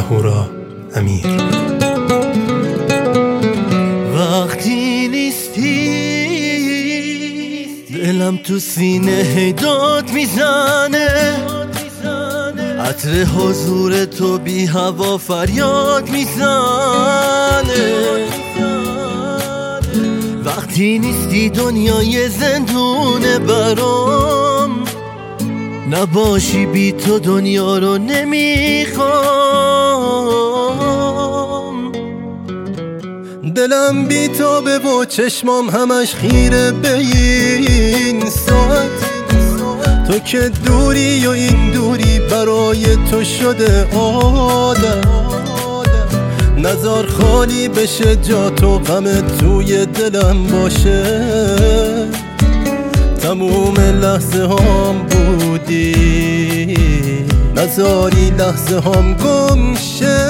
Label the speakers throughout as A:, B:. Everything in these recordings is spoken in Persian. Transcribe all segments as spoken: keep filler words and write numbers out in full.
A: اهورا امیر.
B: وقتی نیستی دلم تو سینه داد میزنه، عطر حضور تو بی هوا فریاد میزنه. وقتی نیستی دنیای زندونه برام، نباشی بی تو دنیا رو نمیخوام.
C: دلم بی تابه و چشمام همش خیره به این ساعت، تو که دوری و این دوری برای تو شده عادت. نظر خالی بشه جا تو غم توی دلم باشه، تموم لحظه هم بودی نذاری لحظه هم گم شه.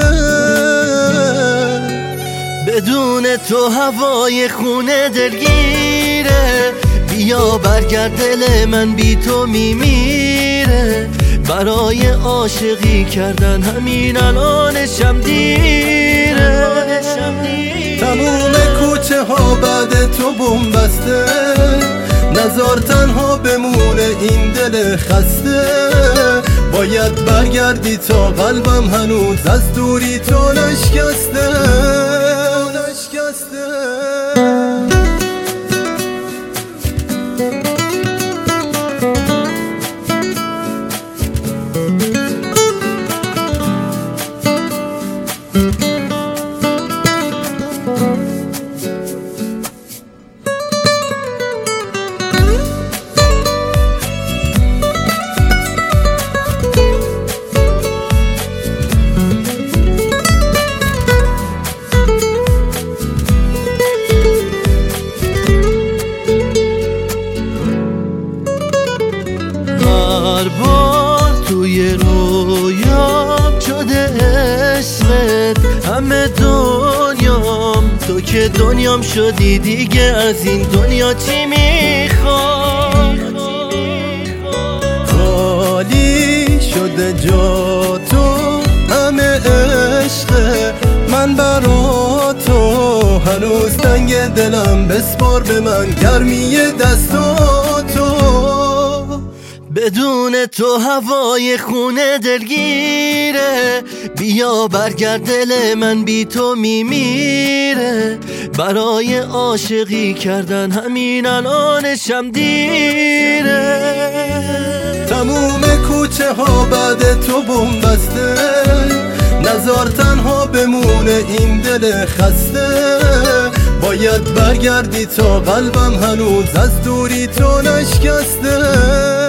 B: بدون تو هوای خونه دلگیره، بیا برگرد دل من بی تو میمیره. برای عاشقی کردن همین الانشم دیره.
C: تموم کوچه ها بعد تو بوم بسته، نزار تنها بمونه این دل خسته. باید برگردی تا قلبم هنوز از دوری تو نشکسته نشکسته.
B: هر بار توی رویام شده عشقت، همه دنیام تو که دنیام شدی. دیگه از این دنیا چی میخوام؟
C: خالی شده جا تو همه عشق من برا تو. هنوز تنگ دلم بسپار به من گرمی دستاتو.
B: بدون تو هوای خونه دلگیره، بیا برگرد دل من بی تو میمیره. برای عاشقی کردن همین الانشم دیره.
C: تموم کوچه ها بعد تو بوم بسته، نزار تنها بمونه این دل خسته. باید برگردی تا قلبم هنوز از دوری تو نشکسته.